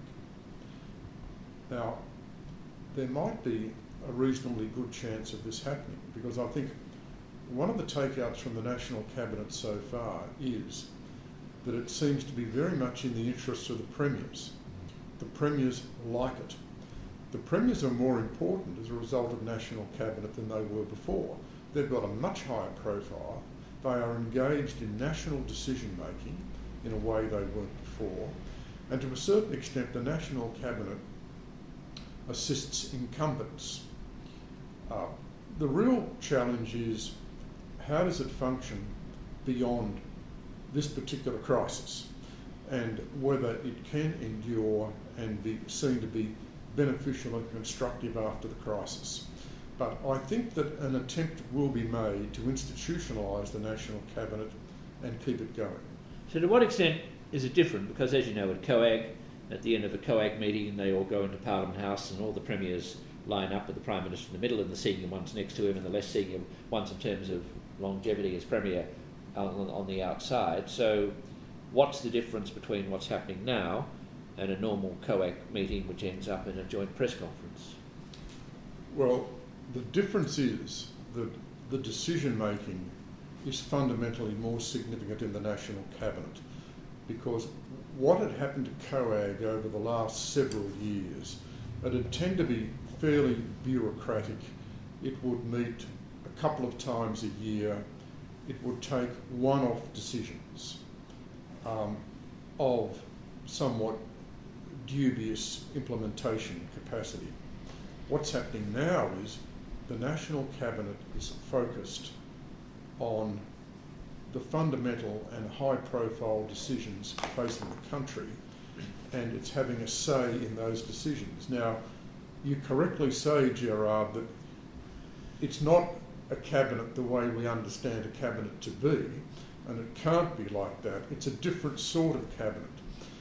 Now, there might be a reasonably good chance of this happening, because I think one of the takeouts from the National Cabinet so far is that it seems to be very much in the interests of the premiers. The premiers like it. The premiers are more important as a result of National Cabinet than they were before. They've got a much higher profile. They are engaged in national decision making in a way they weren't before. And to a certain extent, the National Cabinet assists incumbents. Uh, the real challenge is, how does it function beyond this particular crisis, and whether it can endure and be seen to be beneficial and constructive after the crisis. But I think that an attempt will be made to institutionalise the National Cabinet and keep it going. So to what extent is it different? Because as you know, at COAG, at the end of a COAG meeting, they all go into Parliament House and all the premiers line up with the Prime Minister in the middle and the senior ones next to him and the less senior ones in terms of longevity as Premier on, on the outside. So what's the difference between what's happening now and a normal COAG meeting which ends up in a joint press conference? Well, the difference is that the decision making is fundamentally more significant in the National Cabinet, because what had happened to COAG over the last several years, it would tend to be fairly bureaucratic. It would meet a couple of times a year. It would take one-off decisions um, of somewhat dubious implementation capacity. What's happening now is the National Cabinet is focused on the fundamental and high-profile decisions facing the country, and it's having a say in those decisions. Now, you correctly say, Gerard, that it's not a cabinet the way we understand a cabinet to be, and it can't be like that. It's a different sort of cabinet.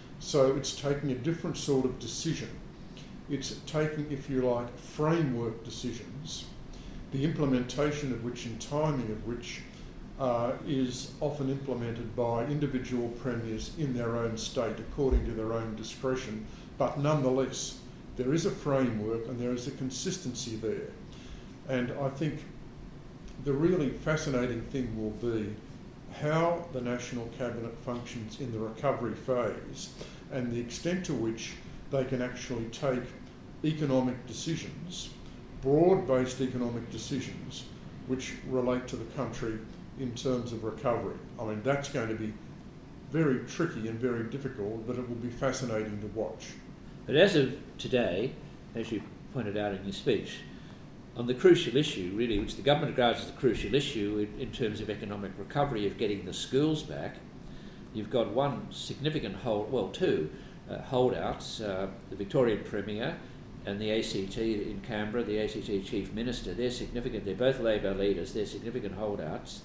So it's taking a different sort of decision. It's taking, if you like, framework decisions, the implementation of which and timing of which uh, is often implemented by individual premiers in their own state according to their own discretion, but nonetheless there is a framework and there is a consistency there. And I think the really fascinating thing will be how the National Cabinet functions in the recovery phase and the extent to which they can actually take economic decisions, broad-based economic decisions, which relate to the country in terms of recovery. I mean, that's going to be very tricky and very difficult, but it will be fascinating to watch. But as of today, as you pointed out in your speech, on the crucial issue, really, which the government regards as the crucial issue in, in terms of economic recovery of getting the schools back, you've got one significant hold, well, two uh, holdouts, uh, the Victorian Premier and the A C T in Canberra, the A C T Chief Minister. They're significant, they're both Labor leaders, they're significant holdouts.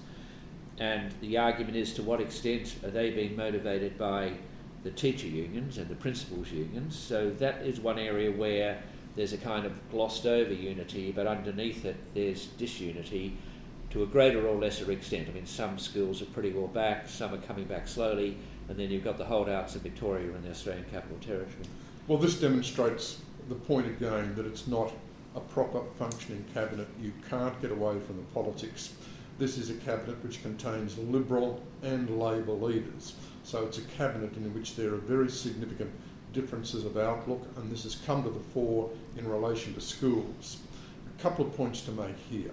And the argument is to what extent are they being motivated by the teacher unions and the principals unions. So that is one area where there's a kind of glossed over unity, but underneath it there's disunity to a greater or lesser extent. I mean, some schools are pretty well back, some are coming back slowly, and then you've got the holdouts of Victoria and the Australian Capital Territory. Well, this demonstrates the point again that it's not a proper functioning cabinet. You can't get away from the politics. This is a cabinet which contains Liberal and Labor leaders. So it's a cabinet in which there are very significant differences of outlook, and this has come to the fore in relation to schools. A couple of points to make here.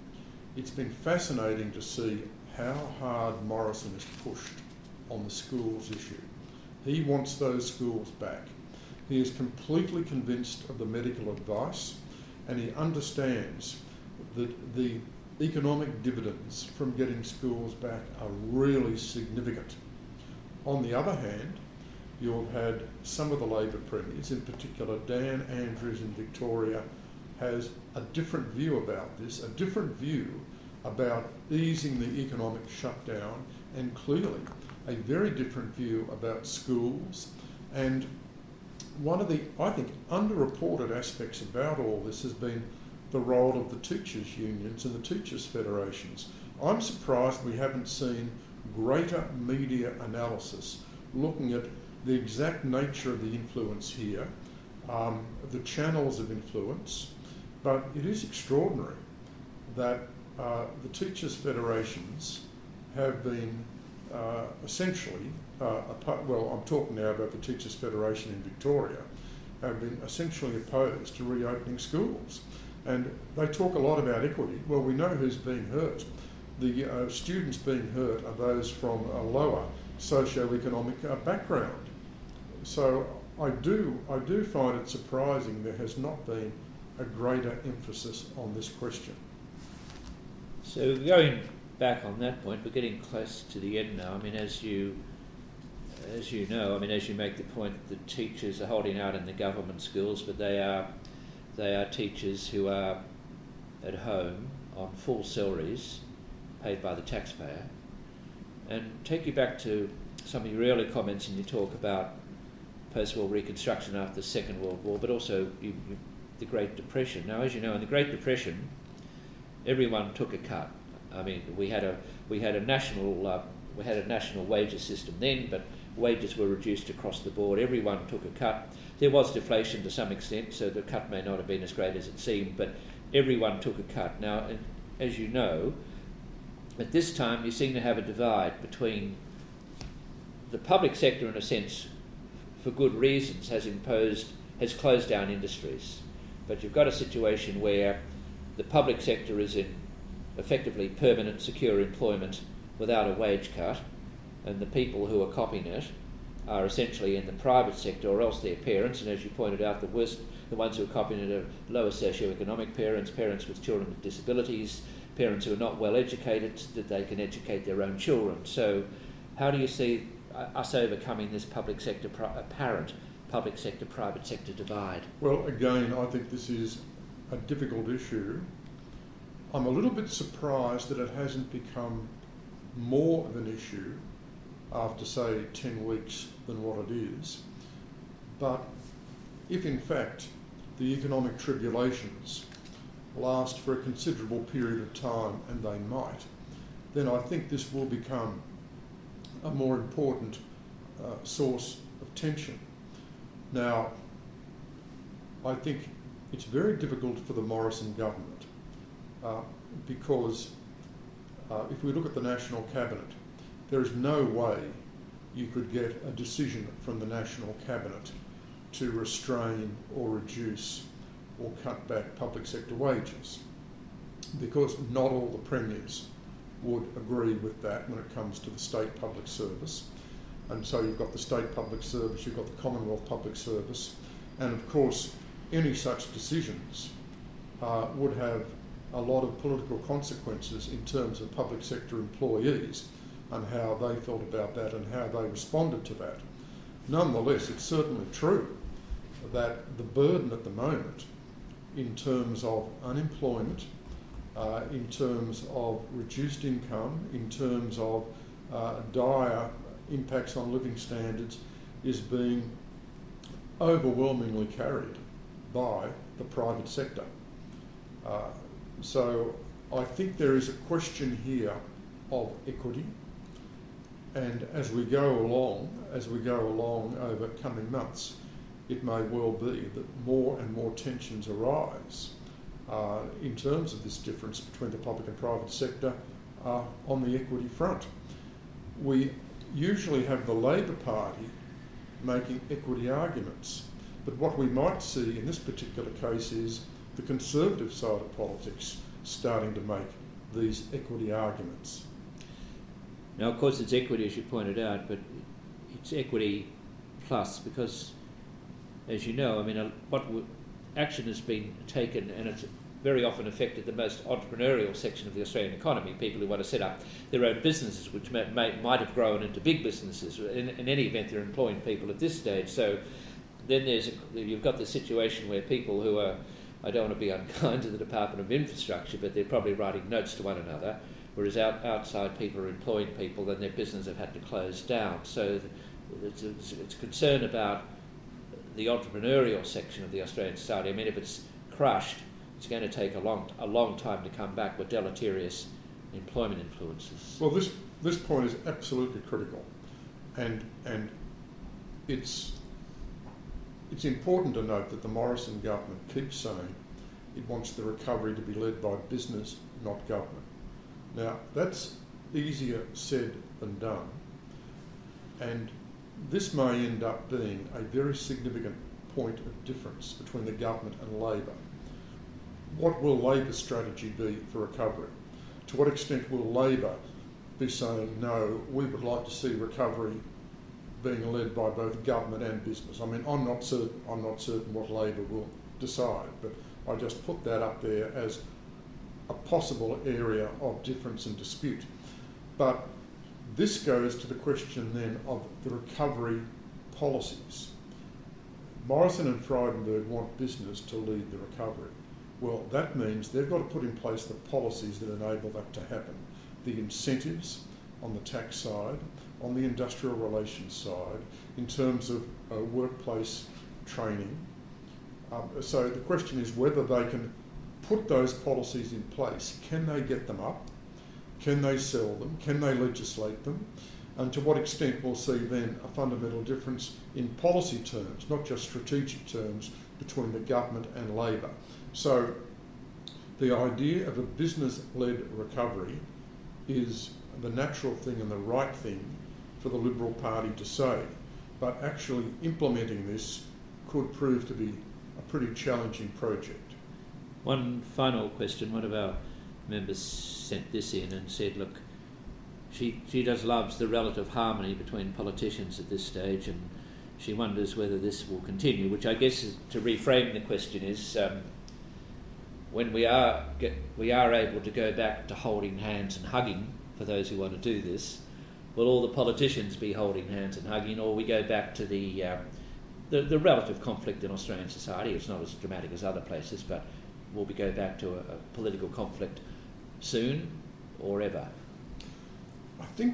It's been fascinating to see how hard Morrison has pushed on the schools issue. He wants those schools back. He is completely convinced of the medical advice, and he understands that the economic dividends from getting schools back are really significant. On the other hand, you've had some of the Labor premiers, in particular Dan Andrews in Victoria, has a different view about this, a different view about easing the economic shutdown, and clearly a very different view about schools. And one of the, I think, underreported aspects about all this has been the role of the teachers' unions and the teachers' federations. I'm surprised we haven't seen greater media analysis looking at the exact nature of the influence here, um, the channels of influence, but it is extraordinary that uh, the teachers' federations have been uh, essentially, uh, apart, well, I'm talking now about the Teachers' Federation in Victoria, have been essentially opposed to reopening schools. And they talk a lot about equity. Well, we know who's being hurt. The uh, students being hurt are those from a lower socio-economic uh, background. So I do, I do find it surprising there has not been a greater emphasis on this question. So going back on that point, we're getting close to the end now. I mean, as you, as you know, I mean, as you make the point that the teachers are holding out in the government schools, but they are, they are teachers who are at home on full salaries paid by the taxpayer. And take you back to some of your earlier comments in your talk about post-war reconstruction after the Second World War, but also you, you, the Great Depression. Now, as you know, in the Great Depression, everyone took a cut. I mean, we had a we had a national uh, we had a national wages system then, but wages were reduced across the board. Everyone took a cut. There was deflation to some extent, so the cut may not have been as great as it seemed, but everyone took a cut. Now, as you know, at this time you seem to have a divide between the public sector, in a sense, for good reasons, has imposed, has closed down industries. But you've got a situation where the public sector is in effectively permanent, secure employment without a wage cut, and the people who are copying it are essentially in the private sector, or else their parents, and as you pointed out, the worst, the ones who are copying it are lower socioeconomic parents, parents with children with disabilities, parents who are not well educated, that they can educate their own children. So how do you see us overcoming this public sector, apparent public sector, private sector divide? Well, again, I think this is a difficult issue. I'm a little bit surprised that it hasn't become more of an issue after, say, ten weeks than what it is. But if, in fact, the economic tribulations last for a considerable period of time, and they might, then I think this will become a more important uh, source of tension. Now, I think it's very difficult for the Morrison government uh, because uh, if we look at the National Cabinet, there is no way you could get a decision from the National Cabinet to restrain or reduce or cut back public sector wages, because not all the premiers would agree with that when it comes to the state public service. And so you've got the state public service, you've got the Commonwealth public service, and of course any such decisions uh, would have a lot of political consequences in terms of public sector employees and how they felt about that and how they responded to that. Nonetheless, it's certainly true that the burden at the moment in terms of unemployment, uh, in terms of reduced income, in terms of uh, dire impacts on living standards, is being overwhelmingly carried by the private sector. Uh, so I think there is a question here of equity, and as we go along, as we go along over coming months, it may well be that more and more tensions arise uh, in terms of this difference between the public and private sector uh, on the equity front. We usually have the Labor Party making equity arguments, but what we might see in this particular case is the Conservative side of politics starting to make these equity arguments. Now, of course, it's equity, as you pointed out, but it's equity plus because, as you know, I mean, what w- action has been taken, and it's very often affected the most entrepreneurial section of the Australian economy, people who want to set up their own businesses, which may, may, might have grown into big businesses. In, in any event, they're employing people at this stage. So then there's a, you've got the situation where people who are, I don't want to be unkind to the Department of Infrastructure, but they're probably writing notes to one another, whereas out, outside people are employing people, then their business have had to close down. So it's, it's, it's concern about the entrepreneurial section of the Australian society. I mean, if it's crushed, it's going to take a long, a long time to come back with deleterious employment influences. Well, this this point is absolutely critical, and and it's it's important to note that the Morrison government keeps saying it wants the recovery to be led by business, not government. Now, that's easier said than done, and this may end up being a very significant point of difference between the government and Labor. What will Labor's strategy be for recovery? To what extent will Labor be saying, no, we would like to see recovery being led by both government and business? I mean, I'm not certain, I'm not certain what Labor will decide, but I just put that up there as a possible area of difference and dispute. But this goes to the question then of the recovery policies. Morrison and Frydenberg want business to lead the recovery. Well, that means they've got to put in place the policies that enable that to happen. The incentives on the tax side, on the industrial relations side, in terms of uh, workplace training. Um, so the question is whether they can put those policies in place. Can they get them up? Can they sell them? Can they legislate them? And to what extent we'll see then a fundamental difference in policy terms, not just strategic terms, between the government and Labor. So the idea of a business-led recovery is the natural thing and the right thing for the Liberal Party to say, but actually implementing this could prove to be a pretty challenging project. One final question. One of our members sent this in and said, look, she, she does loves the relative harmony between politicians at this stage, and she wonders whether this will continue, which I guess is, to reframe the question is, um, when we are get, we are able to go back to holding hands and hugging, for those who want to do this, will all the politicians be holding hands and hugging, or we go back to the um, the, the relative conflict in Australian society? It's not as dramatic as other places, but will we go back to a, a political conflict soon or ever? I think,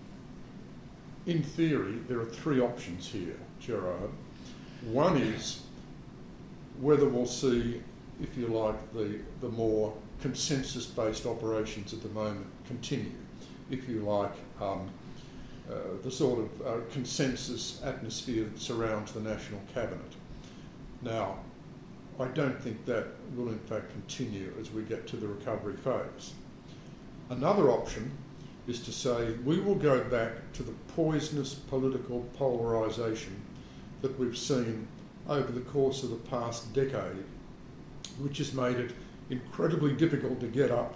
in theory, there are three options here, Gerard. One is whether we'll see, if you like, the, the more consensus-based operations at the moment continue. If you like, um, uh, the sort of uh, consensus atmosphere that surrounds the National Cabinet. Now, I don't think that will in fact continue as we get to the recovery phase. Another option is to say we will go back to the poisonous political polarisation that we've seen over the course of the past decade, which has made it incredibly difficult to get up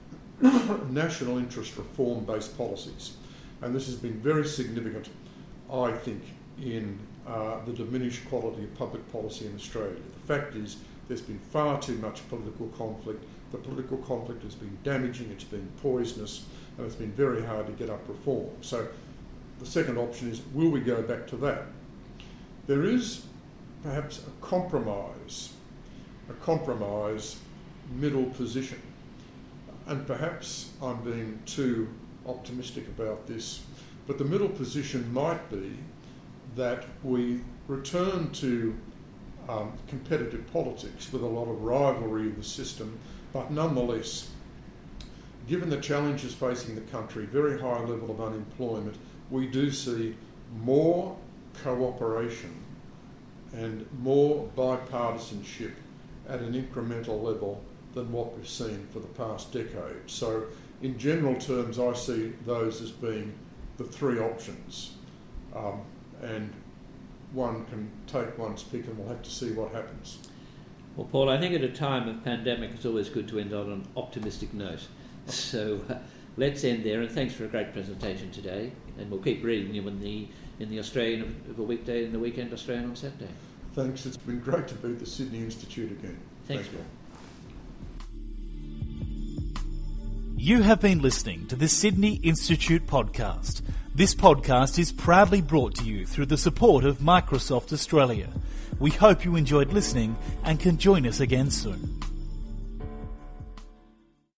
national interest reform-based policies. And this has been very significant, I think, in uh, the diminished quality of public policy in Australia. The fact is there's been far too much political conflict. The political conflict has been damaging, it's been poisonous, and it's been very hard to get up reform. So the second option is, will we go back to that? There is perhaps a compromise, a compromise middle position. And perhaps I'm being too optimistic about this, but the middle position might be that we return to um, competitive politics with a lot of rivalry in the system, but nonetheless, given the challenges facing the country, very high level of unemployment, we do see more cooperation and more bipartisanship at an incremental level than what we've seen for the past decade. So in general terms, I see those as being the three options. Um, and one can take one's pick, and we'll have to see what happens. Well, Paul, I think at a time of pandemic, it's always good to end on an optimistic note. So uh, let's end there, and thanks for a great presentation today. And we'll keep reading you in the in the Australian of, of a weekday and the weekend Australian on Saturday. Thanks. It's been great to be at the Sydney Institute again. Thanks, Thank Paul. You have been listening to the Sydney Institute podcast. This podcast is proudly brought to you through the support of Microsoft Australia. We hope you enjoyed listening and can join us again soon.